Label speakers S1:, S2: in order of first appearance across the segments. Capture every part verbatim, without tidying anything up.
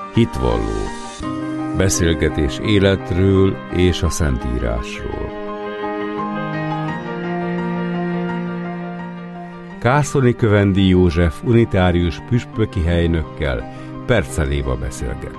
S1: Hitvalló. Beszélgetés életről és a Szentírásról. Kászoni Kövendi József unitárius püspöki helynökkel Percel Éva beszélget.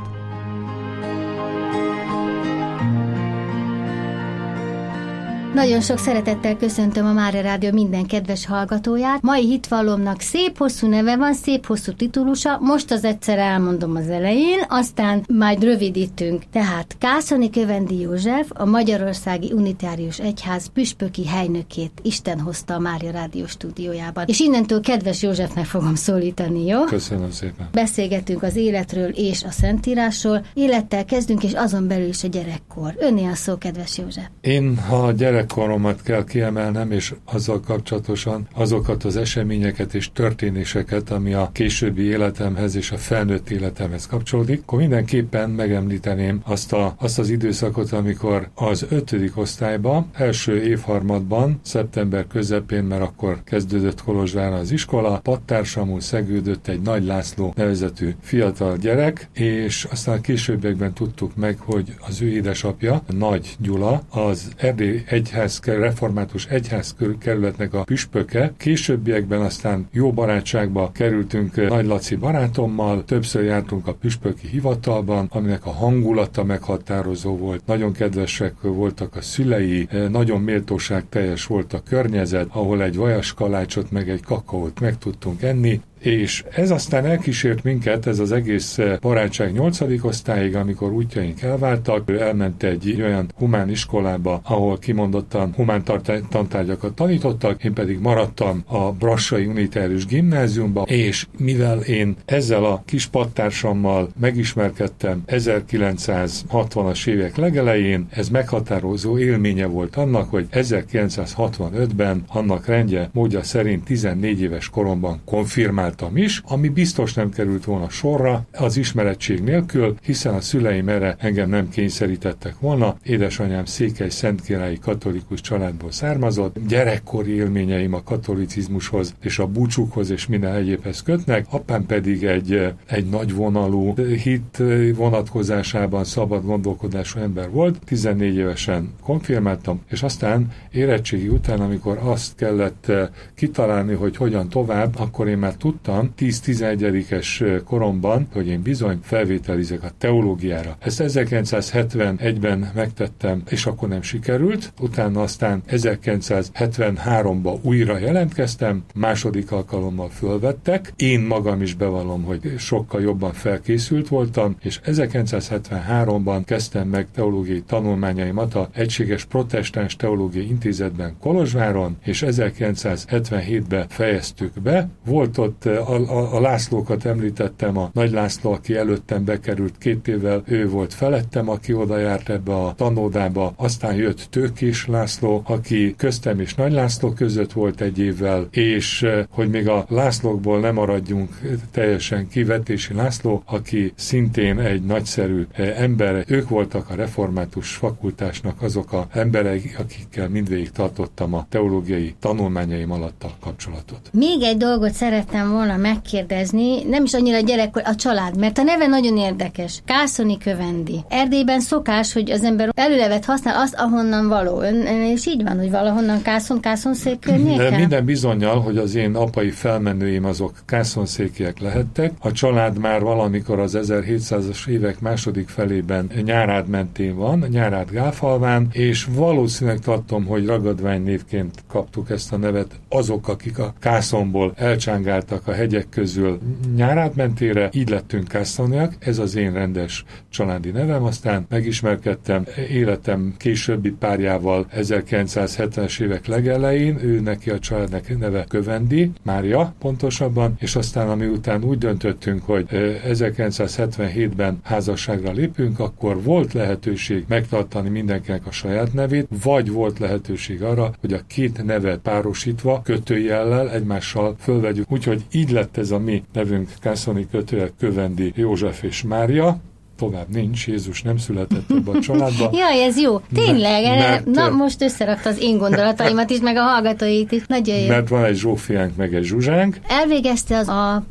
S2: Nagyon sok szeretettel köszöntöm a Mária Rádió minden kedves hallgatóját. Mai hitvallómnak szép hosszú neve van, szép hosszú titulusa, most az egyszer elmondom az elején, aztán majd rövidítünk. Tehát Kászoni Kövendi József, a Magyarországi Unitárius Egyház püspöki helynökét Isten hozta a Mária Rádió stúdiójában. És innentől kedves Józsefnek fogom szólítani, jó?
S3: Köszönöm szépen.
S2: Beszélgetünk az életről és a Szentírásról. Élettel kezdünk, és azon belül is a gyerekkor. Önné a szó, kedves József.
S3: Én, ha a gyerek koromat kell kiemelnem, és azzal kapcsolatosan azokat az eseményeket és történéseket, ami a későbbi életemhez és a felnőtt életemhez kapcsolódik, akkor mindenképpen megemlíteném azt, a, azt az időszakot, amikor az ötödik osztályban, első évharmadban, szeptember közepén, mert akkor kezdődött Kolozsváron az iskola, pattársamul szegődött egy Nagy László nevezetű fiatal gyerek, és aztán a későbbiekben tudtuk meg, hogy az ő édesapja, Nagy Gyula, az Erdély Egyház református egyházkerületnek a püspöke. Későbbiekben aztán jó barátságba kerültünk Nagy Laci barátommal, többször jártunk a püspöki hivatalban, aminek a hangulata meghatározó volt. Nagyon kedvesek voltak a szülei, nagyon méltóságteljes volt a környezet, ahol egy vajaskalácsot meg egy kakaót meg tudtunk enni, és ez aztán elkísért minket, ez az egész barátság nyolcadik osztályig, amikor útjaink elváltak. Ő elment egy olyan humán iskolába, ahol kimondottan humán tantárgyakat tanítottak, én pedig maradtam a Brassai Unitárius Gimnáziumba, és mivel én ezzel a kis pattársammal megismerkedtem ezerkilencszázhatvanas évek legelején, ez meghatározó élménye volt annak, hogy ezerkilencszázhatvanötben annak rendje, módja szerint tizennégy éves koromban konfirmált is, ami biztos nem került volna sorra az ismerettség nélkül, hiszen a szüleim erre engem nem kényszerítettek volna. Édesanyám Székely Szentkirályi katolikus családból származott, gyerekkori élményeim a katolicizmushoz és a búcsúkhoz és minden egyébhez kötnek, apám pedig egy, egy nagyvonalú hit vonatkozásában szabad gondolkodású ember volt. tizennégy évesen konfirmáltam, és aztán érettségi után, amikor azt kellett kitalálni, hogy hogyan tovább, akkor én már tudtam, tíz-tizenegyes koromban, hogy én bizony felvételizek a teológiára. Ezt ezerkilencszázhetvenegyben megtettem, és akkor nem sikerült. Utána aztán ezerkilencszázhetvenháromban újra jelentkeztem, második alkalommal fölvettek. Én magam is bevallom, hogy sokkal jobban felkészült voltam, és ezerkilencszázhetvenháromban kezdtem meg teológiai tanulmányaimat a Egységes Protestáns Teológiai Intézetben Kolozsváron, és ezerkilencszázhetvenhétben fejeztük be. Volt ott A, a, a Lászlókat említettem, a Nagy László, aki előttem bekerült két évvel, ő volt felettem, aki oda járt ebbe a tanódába, aztán jött Tőkés László, aki köztem és Nagy László között volt egy évvel, és hogy még a Lászlókból nem maradjunk teljesen kivetési László, aki szintén egy nagyszerű ember, ők voltak a református fakultásnak azok az emberek, akikkel mindvégig tartottam a teológiai tanulmányaim alatt a kapcsolatot.
S2: Még egy dolgot szerettem volna megkérdezni, nem is annyira gyerekkor, a család, mert a neve nagyon érdekes. Kászoni Kövendi. Erdélyben szokás, hogy az ember előlevet használ azt, ahonnan való. Ön, és így van, hogy valahonnan Kászon, Kászonszék környéken?
S3: Minden bizonnyal, hogy az én apai felmenőim azok kászonszékiek lehettek. A család már valamikor az ezerhétszázas évek második felében Nyárád mentén van, Nyárád Gáfalván, és valószínűleg tartom, hogy ragadványnévként kaptuk ezt a nevet azok, akik a Kászonból elcsángáltak a hegyek közül Nyárád mentére, így lettünk kászoniak, ez az én rendes családi nevem, aztán megismerkedtem életem későbbi párjával ezerkilencszázhetvenes évek legelején, ő neki a családnak neve Kövendi, Mária pontosabban, és aztán ami után úgy döntöttünk, hogy ezerkilencszázhetvenhétben házasságra lépünk, akkor volt lehetőség megtartani mindenkinek a saját nevét, vagy volt lehetőség arra, hogy a két nevet párosítva, kötőjellel egymással fölvegyük. Úgyhogy így lett ez a mi nevünk, Kászoni kötőjel Kövendi József és Mária. Tovább nincs, Jézus nem született ebbe a családba.
S2: Jaj, ez jó. Tényleg,
S3: mert,
S2: erre,
S3: mert,
S2: na most összerakta az én gondolataimat is, meg a hallgatóit is. Nagyon jó.
S3: Mert van egy Zsófiánk, meg egy Zsuzsánk.
S2: Elvégezte az a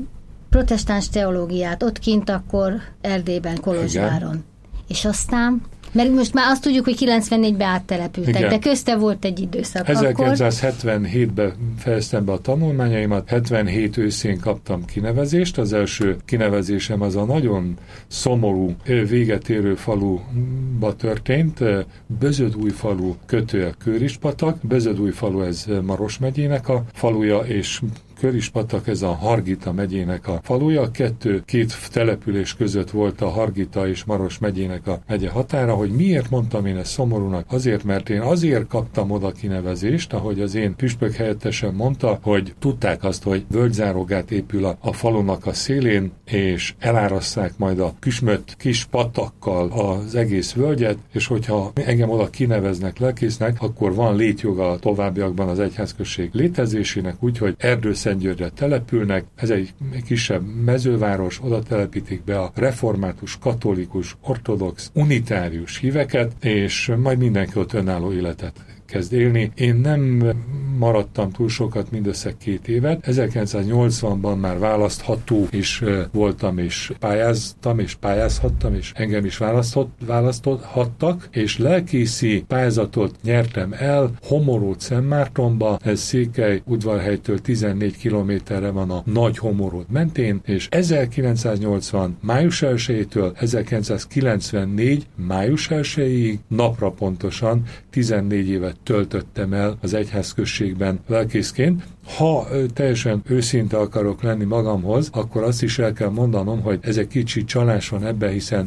S2: protestáns teológiát ott kint akkor Erdélyben, Kolozsváron. Igen. És aztán... Mert most már azt tudjuk, hogy kilencvennégyben áttelepültek, igen. De közte volt egy időszak.
S3: ezerkilencszázhetvenhétben fejeztem be a tanulmányaimat, hetvenhét őszén kaptam kinevezést. Az első kinevezésem az a nagyon szomorú, véget érő faluba történt, Bözödújfalu kötője Kőrispatak. Bözödújfalu ez Maros megyének a faluja, és Kőrispatak ez a Hargita megyének a faluja. Kettő, két település között volt a Hargita és Maros megyének a megye határa. Hogy miért mondtam én ezt szomorúnak? Azért, mert én azért kaptam oda kinevezést, ahogy az én püspök helyettesem mondta, hogy tudták azt, hogy völgyzárogát épül a, a falunak a szélén, és elárasszák majd a küsmött kis patakkal az egész völgyet, és hogyha engem oda kineveznek lelkésznek, akkor van létjoga a továbbiakban az egyházközség létezésének, úgyhogy Erdőszentgyörgyre települnek, ez egy kisebb mezőváros, oda telepítik be a református, katolikus, ortodox, unitárius híveket, és majd mindenki ott önálló életet kezd élni. Én nem maradtam túl sokat, mindössze két évet. ezerkilencszáznyolcvanban már választható is voltam, és pályáztam, és pályázhattam, és engem is választott, választhattak, és lelkészi pályázatot nyertem el Homorod-Szentmártonba, ez Székely udvarhelytől tizennégy kilométerre van a Nagy Homorod mentén, és ezerkilencszáznyolcvan május elsejétől ezerkilencszázkilencvennégy május elsejéig napra pontosan tizennégy évet töltöttem el az egyházközségben lelkészként. Ha teljesen őszinte akarok lenni magamhoz, akkor azt is el kell mondanom, hogy ez egy kicsi csalás van ebben, hiszen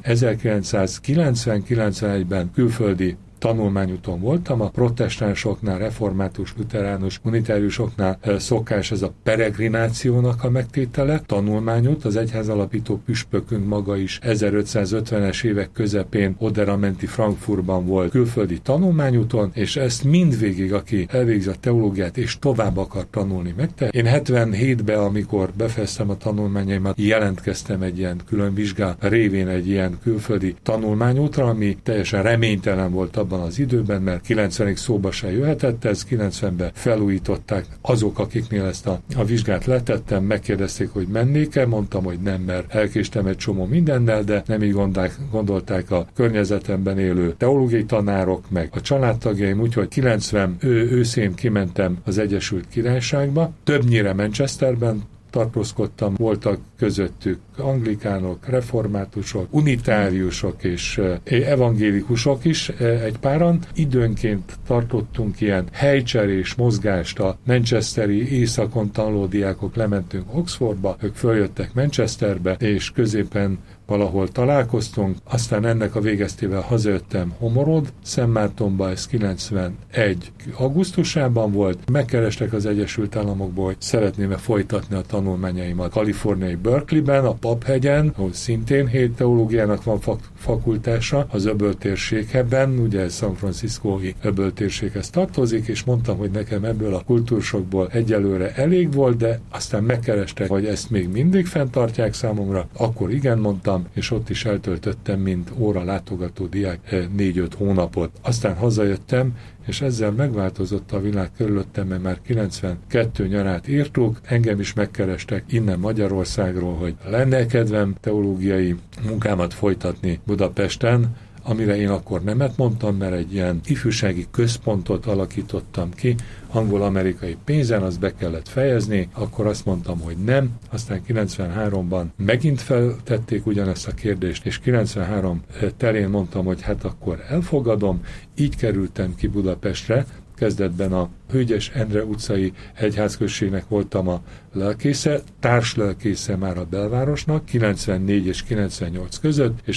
S3: ezerkilencszázkilencven-kilencvenegyben külföldi tanulmányúton voltam, a protestánsoknál, református, luteránus, unitáriusoknál szokás ez a peregrinációnak a megtétele, tanulmányút, az egyházalapító püspökünk maga is ezerötszázötvenes évek közepén oderamenti Frankfurtban volt külföldi tanulmányúton, és ezt mindvégig, aki elvégzi a teológiát és tovább akar tanulni, megte. Én hetvenhétben, amikor befejeztem a tanulmányaimat, jelentkeztem egy ilyen külön vizsgál révén egy ilyen külföldi tanulmányútra, ami teljesen reménytelen volt abban az időben, mert kilencvenig szóba se jöhetett, ez kilencvenben felújították azok, akiknél ezt a, a vizsgát letettem, megkérdezték, hogy mennék-e, mondtam, hogy nem, mert elkéstem egy csomó mindennel, de nem így gondolták, gondolták a környezetemben élő teológiai tanárok, meg a családtagjaim, úgyhogy kilencven ő, őszén kimentem az Egyesült Királyságba, többnyire Manchesterben tartózkodtam, voltak közöttük anglikánok, reformátusok, unitáriusok és evangélikusok is egy páran. Időnként tartottunk ilyen helycserés mozgást, a manchesteri északon tanuló diákok lementünk Oxfordba, ők följöttek Manchesterbe, és középen valahol találkoztunk, aztán ennek a végeztével hazajöttem Homorod, Szentmártonba, ez kilencvenegy augusztusában volt, megkerestek az Egyesült Államokból, hogy szeretném-e folytatni a tanulmányaimat Kaliforniai Berkeleyben, a Paphegyen, ahol szintén hét teológiának van fak- fakultása, az öböltérségben, ugye San Francisco-i öböltérséghez tartozik, és mondtam, hogy nekem ebből a kultúrsokból egyelőre elég volt, de aztán megkerestek, hogy ezt még mindig fenntartják számomra, akkor igen, mondtam, és ott is eltöltöttem, mint óra látogató diák négy-öt hónapot. Aztán hazajöttem, és ezzel megváltozott a világ körülöttem, mert már kilencvenkettő nyarát írtuk, engem is megkerestek innen Magyarországról, hogy lenne kedvem teológiai munkámat folytatni Budapesten, amire én akkor nemet mondtam, mert egy ilyen ifjúsági központot alakítottam ki, angol-amerikai pénzen, azt be kellett fejezni, akkor azt mondtam, hogy nem, aztán kilencvenháromban megint feltették ugyanezt a kérdést, és kilencvenhárom telén mondtam, hogy hát akkor elfogadom, így kerültem ki Budapestre, kezdetben a Hőgyes Endre utcai egyházközségnek voltam a lelkésze, társlelkésze már a belvárosnak, kilencvennégy és kilencvennyolc között, és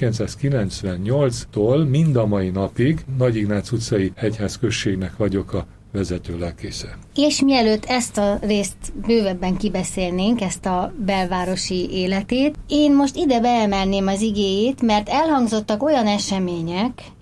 S3: ezerkilencszázkilencvennyolctól mind a mai napig Nagy Ignác utcai egyházközségnek vagyok a vezető lelkésze.
S2: És mielőtt ezt a részt bővebben kibeszélnénk, ezt a belvárosi életét, én most ide beemelném az igéjét, mert elhangzottak olyan események,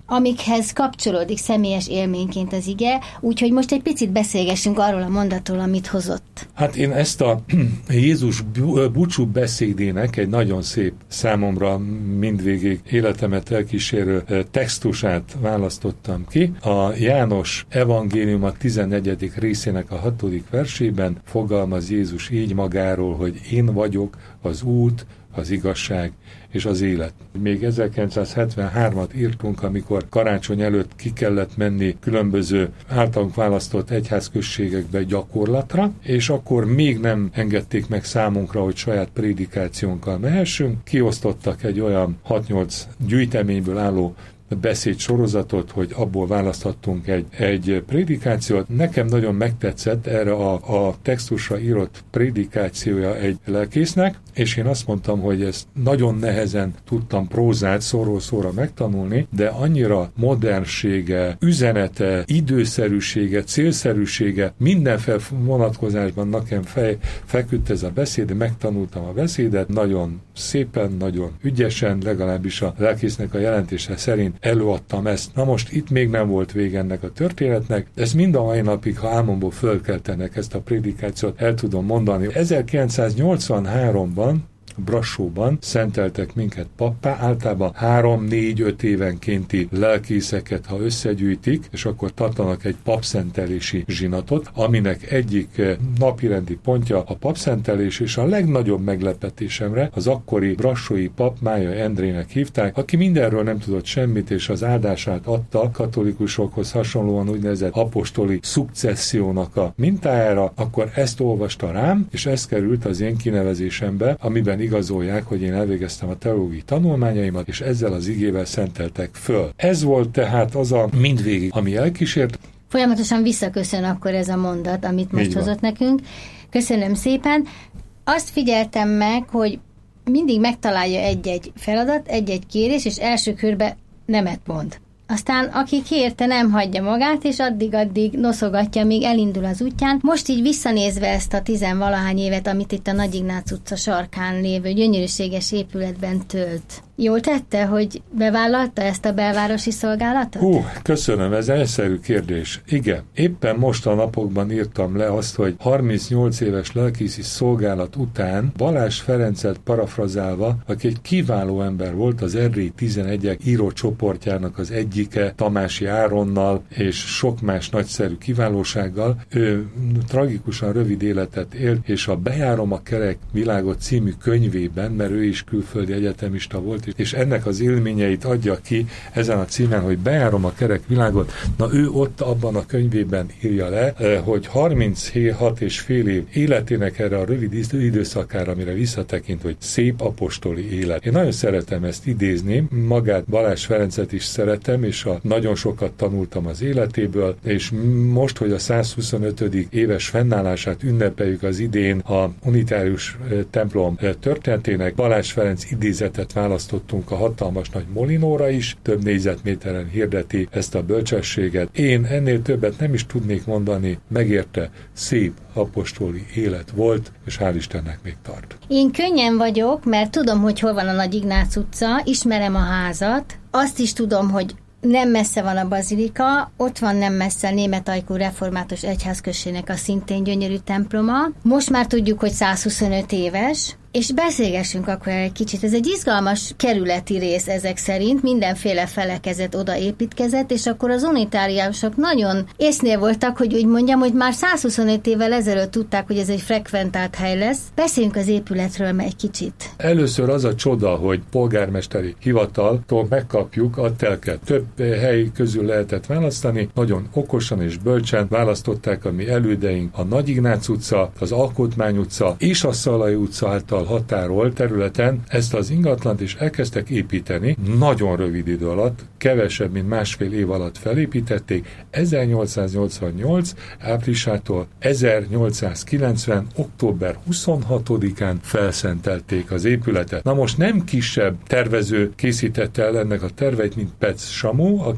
S2: amikhez kapcsolódik személyes élményként az ige, úgyhogy most egy picit beszélgessünk arról a mondatról, amit hozott.
S3: Hát én ezt a Jézus búcsú beszédének egy nagyon szép, számomra mindvégig életemet elkísérő textusát választottam ki. A János evangélium a tizennegyedik részének a hatodik versében fogalmaz Jézus így magáról, hogy én vagyok az út, az igazság és az élet. Még ezerkilencszázhetvenhármat írtunk, amikor karácsony előtt ki kellett menni különböző általunk választott egyházközségekbe gyakorlatra, és akkor még nem engedték meg számunkra, hogy saját prédikációnkkal mehessünk. Kiosztottak egy olyan hat-nyolc gyűjteményből álló beszédsorozatot, hogy abból választhattunk egy, egy prédikációt. Nekem nagyon megtetszett erre a, a textusra írott prédikációja egy lelkésznek, és én azt mondtam, hogy ezt nagyon nehezen tudtam prózát szóról szóra megtanulni, de annyira modernsége, üzenete, időszerűsége, célszerűsége, mindenféle vonatkozásban nekem fej, feküdt ez a beszéd, de megtanultam a beszédet, nagyon szépen, nagyon ügyesen, legalábbis a lelkésznek a jelentése szerint előadtam ezt. Na most itt még nem volt vége ennek a történetnek, ezt mind a mai napig, ha álmomból fölkeltenek ezt a prédikációt, el tudom mondani. ezerkilencszáznyolcvanháromban Brassóban szenteltek minket pappá, általában három-négy-öt évenkénti lelkészeket, ha összegyűjtik, és akkor tartanak egy papszentelési zsinatot, aminek egyik napirendi pontja a papszentelés, és a legnagyobb meglepetésemre az akkori brassói pap Mályai Endrének hívták, aki mindenről nem tudott semmit, és az áldását adta katolikusokhoz hasonlóan úgynevezett apostoli szukcessziónak a mintájára, akkor ezt olvasta rám, és ez került az én kinevezésembe, amiben igazolják, hogy én elvégeztem a teológiai tanulmányaimat, és ezzel az igével szenteltek föl. Ez volt tehát az a mindvégig, ami elkísért.
S2: Folyamatosan visszaköszön akkor ez a mondat, amit most hozott nekünk. Köszönöm szépen. Azt figyeltem meg, hogy mindig megtalálja egy-egy feladat, egy-egy kérés, és első körben nemet mond. Aztán aki kérte, nem hagyja magát, és addig-addig noszogatja, míg elindul az útján. Most így visszanézve ezt a tizenvalahány évet, amit itt a Nagy Ignác utca sarkán lévő gyönyörűséges épületben tölt. Jól tette, hogy bevállalta ezt a belvárosi szolgálatot?
S3: Hú, köszönöm, ez egyszerű kérdés. Igen, éppen most a napokban írtam le azt, hogy harmincnyolc éves lelkészi szolgálat után Balázs Ferencet parafrazálva, aki egy kiváló ember volt, az Erdélyi tizenegyek írócsoportjának az egyike, Tamási Áronnal és sok más nagyszerű kiválósággal, ő tragikusan rövid életet élt, és a Bejárom a kerek világot című könyvében, mert ő is külföldi egyetemista volt, és ennek az élményeit adja ki ezen a címen, hogy Bejárom a kerek világot. Na ő ott abban a könyvében írja le, hogy harminchat és fél év életének erre a rövid időszakára, amire visszatekint, hogy szép apostoli élet. Én nagyon szeretem ezt idézni, magát Balázs Ferencet is szeretem, és a, nagyon sokat tanultam az életéből, és most, hogy a százhuszonötödik éves fennállását ünnepeljük az idén a unitárius templom történetének, Balázs Ferenc idézetet választottunk a hatalmas nagy molinóra is, több négyzetméteren hirdeti ezt a bölcsességet. Én ennél többet nem is tudnék mondani, megérte, szép apostoli élet volt, és hál' Istennek még tart.
S2: Én könnyen vagyok, mert tudom, hogy hol van a Nagy Ignác utca, ismerem a házat, azt is tudom, hogy nem messze van a bazilika, ott van nem messze a Németajkú Református Egyházközségnek a szintén gyönyörű temploma. Most már tudjuk, hogy százhuszonöt éves, és beszélgessünk akkor egy kicsit. Ez egy izgalmas kerületi rész ezek szerint, mindenféle felekezet oda építkezett, és akkor az unitáriusok nagyon észnél voltak, hogy úgy mondjam, hogy már százhuszonöt évvel ezelőtt tudták, hogy ez egy frekventált hely lesz. Beszéljünk az épületről egy kicsit.
S3: Először az a csoda, hogy polgármesteri hivataltól megkapjuk a telket. Több hely közül lehetett választani, nagyon okosan és bölcsen választották a mi elődeink a Nagy Ignác utca, az Alkotmány utca és a Szalai utca által határolt területen ezt az ingatlant is elkezdtek építeni. Nagyon rövid idő alatt, kevesebb, mint másfél év alatt felépítették. ezernyolcszáznyolcvannyolc áprilisától ezernyolcszázkilencven október huszonhatodikán felszentelték az épületet. Na most nem kisebb tervező készítette el ennek a terveit, mint Pec Samu, aki a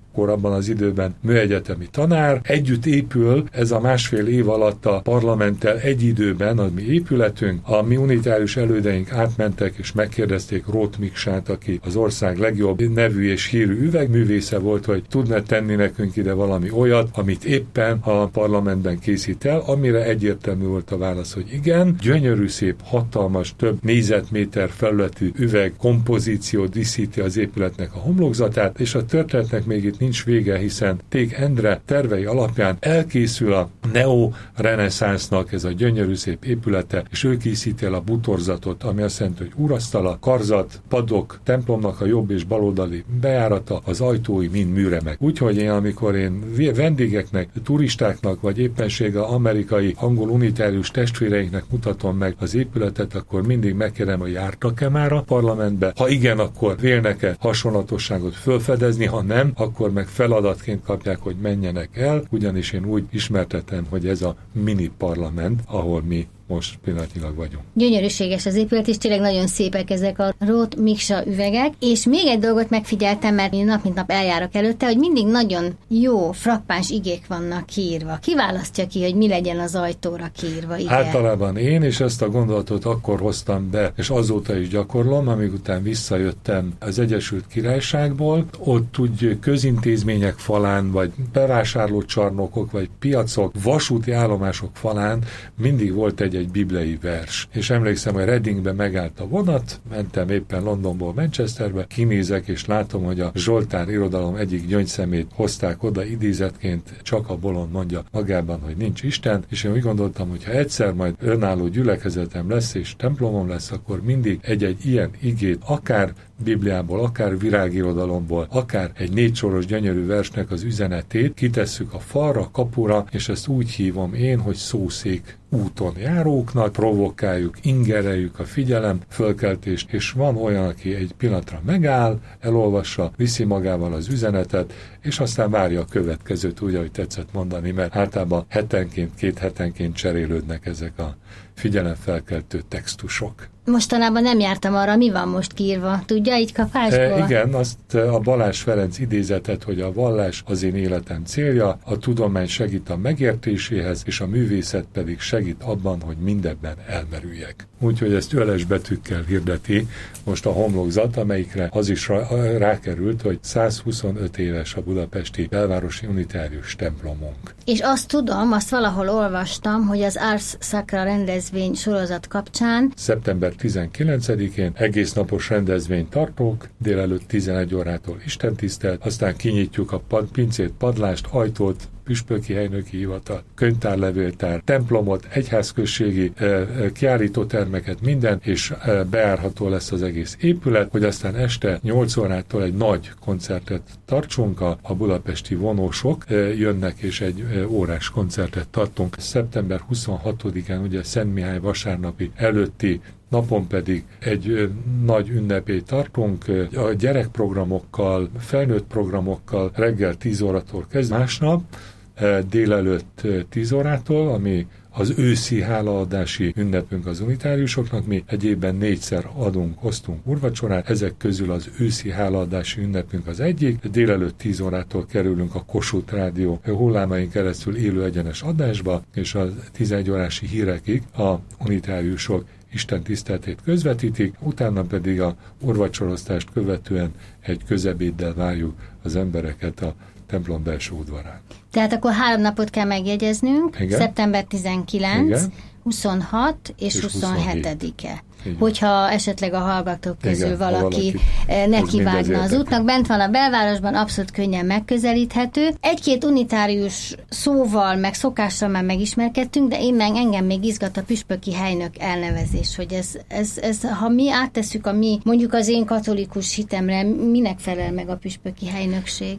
S3: akkor abban az időben műegyetemi tanár. Együtt épül ez a másfél év alatt a parlamenttel egy időben a mi épületünk. A mi unitárius elődeink átmentek és megkérdezték Roth Miksát, aki az ország legjobb nevű és hírű üvegművésze volt, hogy tudna tenni nekünk ide valami olyat, amit éppen a parlamentben készít el, amire egyértelmű volt a válasz, hogy igen. Gyönyörű, szép, hatalmas, több négyzetméter felületű üveg kompozíció díszíti az épületnek a homlokzatát, és a történetnek még itt nincs vége, hiszen Ték Endre tervei alapján elkészül a neo-reneszánsznak ez a gyönyörű szép épülete, és ő készíti el a butorzatot, ami azt jelenti, hogy úrasztala, karzat, padok, templomnak a jobb és baloldali bejárata, az ajtói mind műremek. Úgyhogy én, amikor én vendégeknek, turistáknak, vagy éppenséggel amerikai, angol unitárius testvéreinknek mutatom meg az épületet, akkor mindig megkérdem, hogy jártak-e már a parlamentbe. Ha igen, akkor vélnek-e hasonlatosságot fölfedezni, ha nem, akkor meg feladatként kapják, hogy menjenek el, ugyanis én úgy ismertetem, hogy ez a mini parlament, ahol mi most pillanatnyilag vagyunk.
S2: Gyönyörűséges az épület, és tényleg nagyon szépek ezek a Roth Miksa üvegek, és még egy dolgot megfigyeltem, mert én nap mint nap eljárok előtte, hogy mindig nagyon jó, frappáns igék vannak kiírva. Ki választja ki, hogy mi legyen az ajtóra kiírva ige?
S3: Általában én, és ezt a gondolatot akkor hoztam be, és azóta is gyakorlom, amíg után visszajöttem az Egyesült Királyságból, ott úgy közintézmények falán, vagy bevásárlócsarnokok, vagy piacok, vasúti állomások falán mindig volt egy egy bibliai vers. És emlékszem, hogy Readingbe megállt a vonat, mentem éppen Londonból Manchesterbe, kinézek, és látom, hogy a Zsoltár irodalom egyik gyöngyszemét hozták oda idézetként, csak a bolond mondja magában, hogy nincs Isten, és én úgy gondoltam, hogy ha egyszer majd önálló gyülekezetem lesz, és templomom lesz, akkor mindig egy-egy ilyen igét, akár Bibliából, akár virágirodalomból, akár egy négysoros gyönyörű versnek az üzenetét kitesszük a falra, kapura, és ezt úgy hívom én, hogy szószék úton járóknak, provokáljuk, ingereljük a figyelem, fölkeltést, és van olyan, aki egy pillanatra megáll, elolvassa, viszi magával az üzenetet, és aztán várja a következőt, úgy, ahogy tetszett mondani, mert általában hetenként, két hetenként cserélődnek ezek a figyelemfelkeltő textusok.
S2: Mostanában nem jártam arra, mi van most kiírva, tudja, így kapásból?
S3: E, igen, azt a Balázs Ferenc idézetet, hogy a vallás az én életem célja, a tudomány segít a megértéséhez, és a művészet pedig segít abban, hogy mindebben elmerüljek. Úgyhogy ezt öles betűkkel hirdeti most a homlokzat, amelyikre az is rá, rákerült, hogy százhuszonöt éves a budapesti belvárosi unitárius templomunk.
S2: És azt tudom, azt valahol olvastam, hogy az Ars Sacra rendezvény sorozat kapcsán
S3: szeptember tizenkilencedikén egész napos rendezvényt tartunk, délelőtt tizenegy órától istentisztelt, aztán kinyitjuk a pad, pincét, padlást, ajtót, püspöki helynöki hivatal, könyvtárlevéltár, templomot, egyházközségi e, kiállítótermeket, minden, és e, bejárható lesz az egész épület, hogy aztán este nyolc órától egy nagy koncertet tartsunk, a, a budapesti vonósok e, jönnek, és egy e, órás koncertet tartunk. szeptember huszonhatodikán, ugye Szent Mihály vasárnapi előtti napon pedig egy ö, nagy ünnepét tartunk, ö, a gyerekprogramokkal, felnőtt programokkal reggel tíz órától kezdve, másnap ö, délelőtt ö, tíz órától, ami az őszi hálaadási ünnepünk az unitáriusoknak, mi egy évben négyszer adunk, osztunk úrvacsorát, ezek közül az őszi hálaadási ünnepünk az egyik, délelőtt tíz órától kerülünk a Kossuth Rádió hullámain keresztül élő egyenes adásba, és a tizenegy órási hírekig a unitáriusok Isten tiszteletét közvetítik, utána pedig a úrvacsorosztást követően egy közebéddel várjuk az embereket a templom belső udvarán.
S2: Tehát akkor három napot kell megjegyeznünk, igen. szeptember tizenkilenc, igen. huszonhat és, és huszonhetedike. Igen. Hogyha esetleg a hallgatók közül igen, valaki, valaki nekivágna az útnak. Bent van a belvárosban, abszolút könnyen megközelíthető. Egy-két unitárius szóval, meg szokással már megismerkedtünk, de én meg engem még izgat a püspöki helynök elnevezés, hogy ez, ez, ez, ha mi áttesszük a mi, mondjuk az én katolikus hitemre, minek felel meg a püspöki helynökség?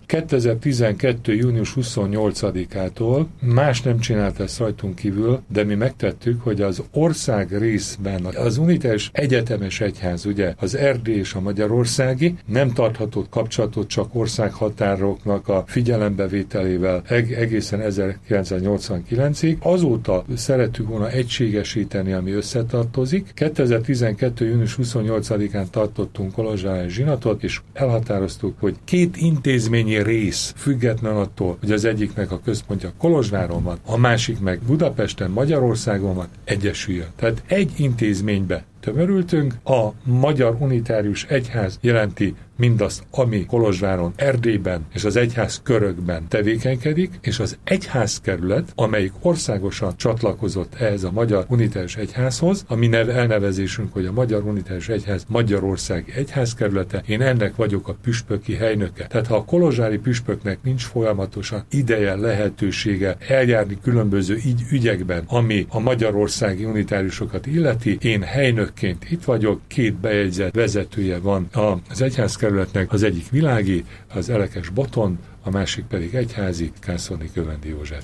S3: kétezer-tizenkettő. június huszonnyolcadikától más nem csinált ezt rajtunk kívül, de mi megtettük, észleltük, hogy az ország részben az unitárius egyetemes egyház, ugye az erdélyi és a magyarországi nem tarthatott kapcsolatot csak országhatároknak a figyelembevételével eg- egészen ezerkilencszáznyolcvankilencig. Azóta szerettük volna egységesíteni, ami összetartozik. kétezer-tizenkettő. június huszonnyolcadikán tartottunk kolozsvári zsinatot, és elhatároztuk, hogy két intézményi rész független attól, hogy az egyiknek a központja Kolozsváron van, a másik meg Budapesten, Magyarországon van, egyesüljön. Tehát egy intézménybe tömörültünk, a Magyar Unitárius Egyház jelenti mindazt, ami Kolozsváron, Erdélyben és az egyház körökben tevékenykedik, és az egyházkerület, amelyik országosan csatlakozott ehhez a Magyar Unitárius Egyházhoz, ami neve, elnevezésünk, hogy a Magyar Unitárius Egyház Magyarországi Egyházkerülete, én ennek vagyok a püspöki helynöke. Tehát ha a kolozsvári püspöknek nincs folyamatosan ideje, lehetősége eljárni különböző ügy, ügyekben, ami a magyarországi unitáriusokat illeti, én helynökként itt vagyok, két bejegyzett vezetője van az egyházkerületnek, az egyik világi, az Elekes Boton, a másik pedig egyházi, Kászorni Kövendi József.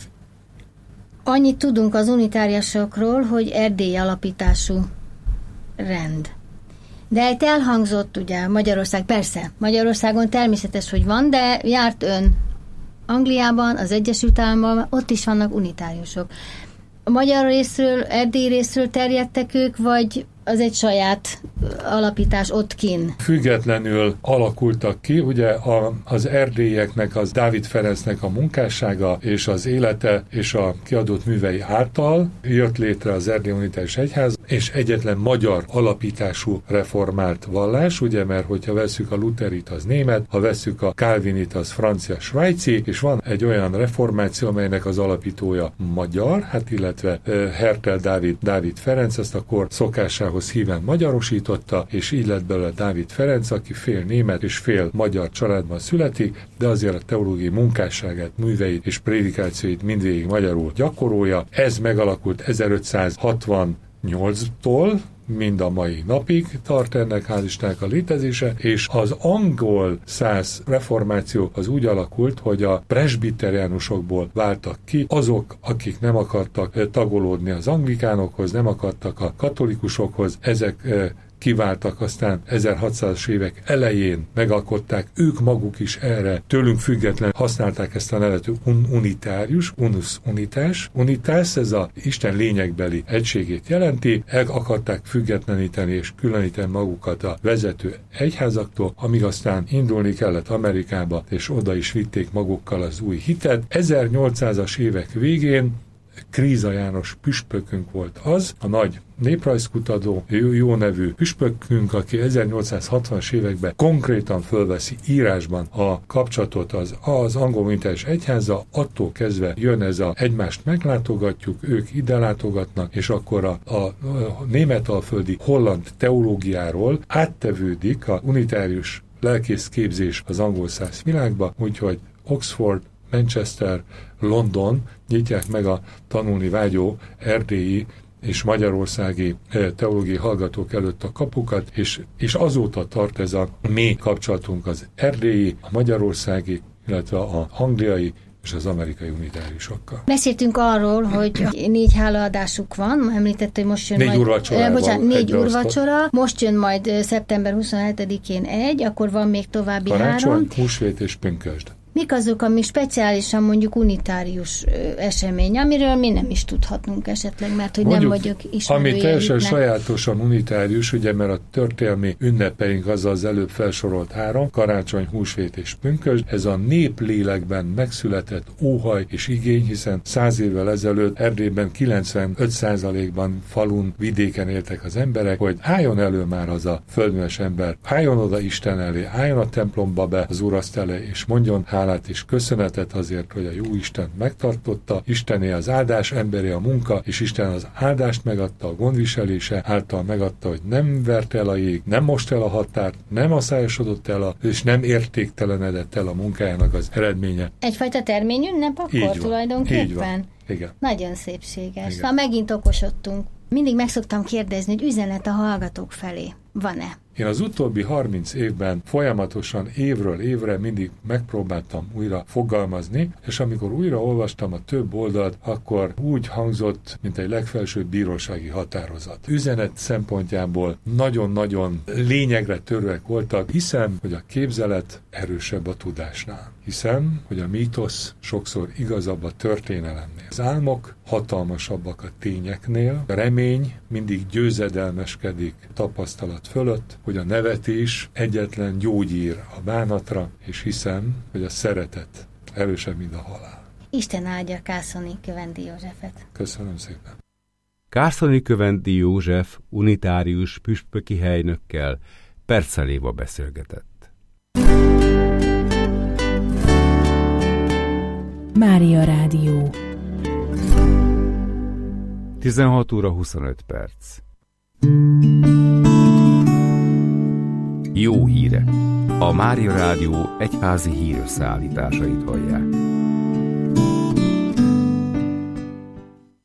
S2: Annyit tudunk az unitáriusokról, hogy erdélyi alapítású rend. De itt elhangzott ugye Magyarország, persze, Magyarországon természetes, hogy van, de járt ön Angliában, az Egyesült Államokban, ott is vannak unitáriusok. A magyar részről, erdélyi részről terjedtek ők, vagy az egy saját alapítás ott kin?
S3: Függetlenül alakultak ki, ugye a, az erdélyeknek, az Dávid Ferencnek a munkássága és az élete és a kiadott művei által jött létre az Erdély Unitárius Egyház, és egyetlen magyar alapítású reformált vallás, ugye, mert hogyha vesszük a luterit, az német, ha vesszük a kálvinit, az francia, svájci, és van egy olyan reformáció, amelynek az alapítója magyar, hát illetve uh, Hertel Dávid, Dávid Ferenc, ezt akkor szokásához híven magyarosította, és így lett belőle Dávid Ferenc, aki fél német és fél magyar családban születik, de azért a teológiai munkásságát, műveit és prédikációit mindvégig magyarul gyakorolja. Ez megalakult ezerötszázhatvannyolctól, mind a mai napig tart ennek hál' Istennek a létezése, és az angol száz reformáció az úgy alakult, hogy a presbiteriánusokból váltak ki azok, akik nem akartak tagolódni az anglikánokhoz, nem akartak a katolikusokhoz, ezek kiváltak, aztán ezerhatszázas évek elején megalkották, ők maguk is erre, tőlünk független használták ezt a nevet un- unitárius, unus unitás. Unitás, ez a Isten lényegbeli egységét jelenti, el akarták függetleníteni és különíteni magukat a vezető egyházaktól, amíg aztán indulni kellett Amerikába, és oda is vitték magukkal az új hitet. ezernyolcszázas évek végén Kríza János püspökünk volt az, a nagy néprajzkutató, jó, jó nevű püspökünk, aki ezernyolcszázhatvanas években konkrétan fölveszi írásban a kapcsolatot az, az angol unitárius egyházzal, attól kezdve jön ez a egymást meglátogatjuk, ők ide látogatnak, és akkor a, a, a németalföldi holland teológiáról áttevődik a unitárius lelkész képzés az angol száz világba, úgyhogy Oxford, Manchester, London nyitják meg a tanulni vágyó erdélyi és magyarországi teológiai hallgatók előtt a kapukat, és, és azóta tart ez a mély kapcsolatunk az erdélyi, a magyarországi, illetve a angliai és az amerikai unitáriusokkal.
S2: Beszéltünk arról, hogy négy hálaadásuk van, említett, hogy most jön
S3: négy
S2: majd...
S3: Úrvacsorával,
S2: bocsánat, négy úrvacsora, most jön majd szeptember huszonhetedikén egy, akkor van még további
S3: Karácsony,
S2: három.
S3: húsvét és pünkösd.
S2: Mik azok, ami speciálisan mondjuk unitárius esemény, amiről mi nem is tudhatunk esetleg, mert hogy mondjuk, nem vagyok ismerője.
S3: Ami teljesen
S2: ne.
S3: sajátosan unitárius, ugye, mert a történelmi ünnepeink az az előbb felsorolt három, karácsony, húsvét és pünkösd, ez a néplélekben megszületett óhaj és igény, hiszen száz évvel ezelőtt Erdélyben kilencvenöt százalékban falun, vidéken éltek az emberek, hogy álljon elő már az a földműves ember, álljon oda Isten elé, álljon a templomba be az uraszt elé, és mondjon hálát és köszönetet azért, hogy a jó Isten megtartotta, Istené az áldás, emberé a munka, és Isten az áldást megadta, a gondviselése által megadta, hogy nem verte el a jég, nem most el a határt, nem aszályosodott el, a, és nem értéktelenedett el a munkájának az eredménye.
S2: Egyfajta terményünnep akkor
S3: így van,
S2: tulajdonképpen?
S3: Így van. Igen.
S2: Nagyon szépséges.
S3: Igen.
S2: Na, megint okosodtunk. Mindig meg szoktam kérdezni, hogy üzenet a hallgatók felé van-e?
S3: Én az utóbbi harminc évben folyamatosan évről évre mindig megpróbáltam újra fogalmazni, és amikor újra olvastam a több oldalt, akkor úgy hangzott, mint egy legfelsőbb bírósági határozat. Üzenet szempontjából nagyon-nagyon lényegre törőek voltak. Hiszem, hogy a képzelet erősebb a tudásnál. Hiszem, hogy a mítosz sokszor igazabb a történelemnél. Az álmok hatalmasabbak a tényeknél, a remény mindig győzedelmeskedik tapasztalat fölött, hogy a nevetés egyetlen gyógyír a bánatra, és hiszem, hogy a szeretet erősebb, mint a halál.
S2: Isten áldja Kászony Kövendi Józsefet.
S3: Köszönöm szépen.
S1: Kászony Kövendi József unitárius püspöki helynökkel Percel Éva beszélgetett.
S4: Mária Rádió.
S1: tizenhat óra huszonöt perc. Jó híre! A Mária Rádió egyházi hírösszeállításait hallják.